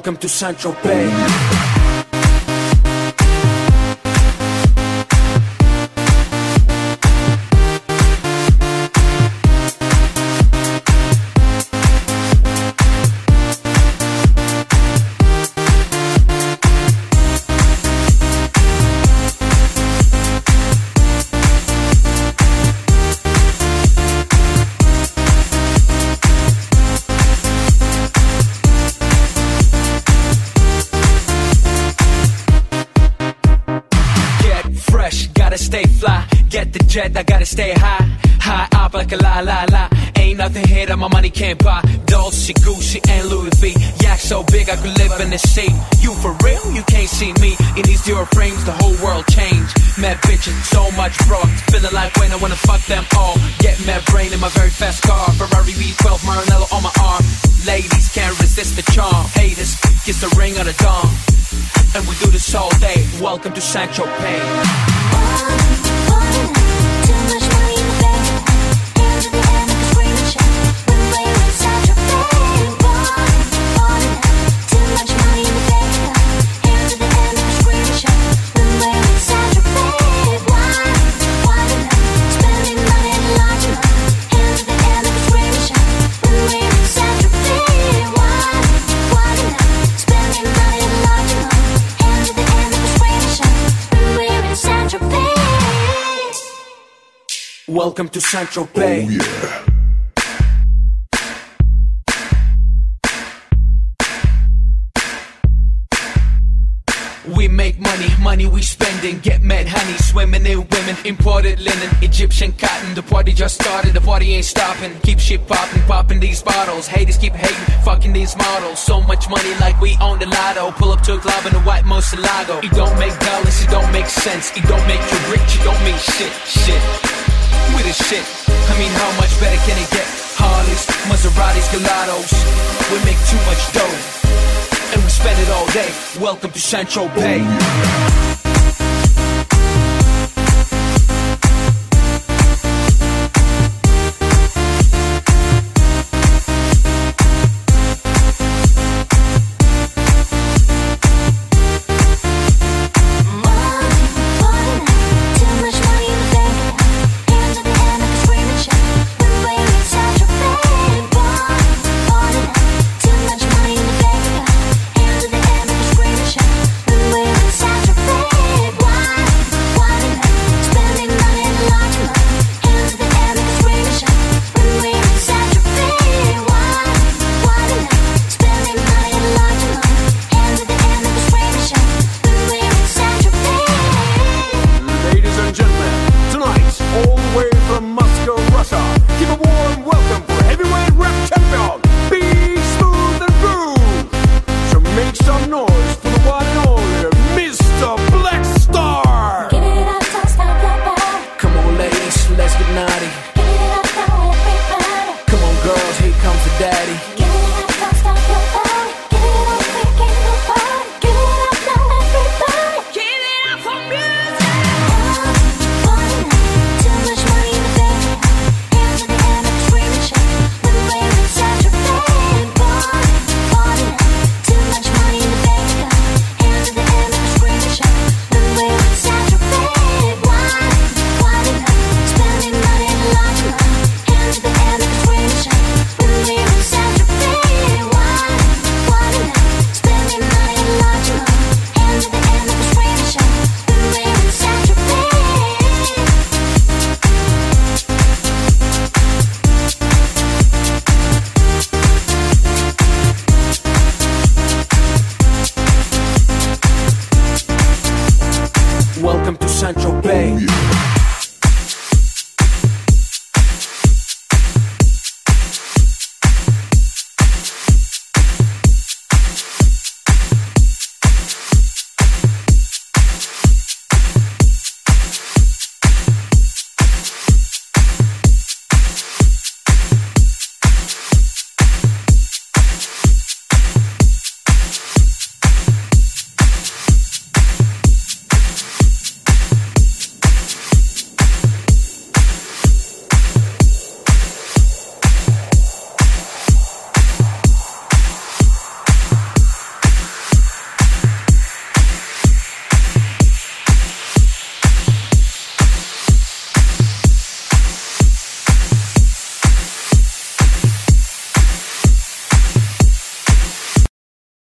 Welcome to Saint-Tropez. Gotta stay fly, get the jet, I gotta stay high. High up like a la la la. Ain't nothing here that my money can't buy. Dolce, Gucci, and Louis V. Yak so big I could live in the sea. You for real? You can't see me. In these Dior frames, the whole world changed. Mad bitches, so much broad. Feeling like when I wanna fuck them all. Get mad brain in my very fast car. Ferrari V12, Maranello on my arm. Ladies can't resist the charm. Haters, kiss the ring of the dawn. And we do this all day. Welcome to Saint-Tropez. Welcome to Saint-Tropez. Oh, yeah. We make money, money we spending. Get mad honey, swimming in women. Imported linen, Egyptian cotton. The party just started, the party ain't stopping. Keep shit popping, popping these bottles. Haters keep hating, fucking these models. So much money like we own the lotto. Pull up to a club in a white Moselago. It don't make dollars, it don't make sense. It don't make you rich, it don't mean shit, shit. We the shit, I mean how much better can it get? Harleys, Maseratis, Gelatos. We make too much dough and we spend it all day. Welcome to Saint-Tropez.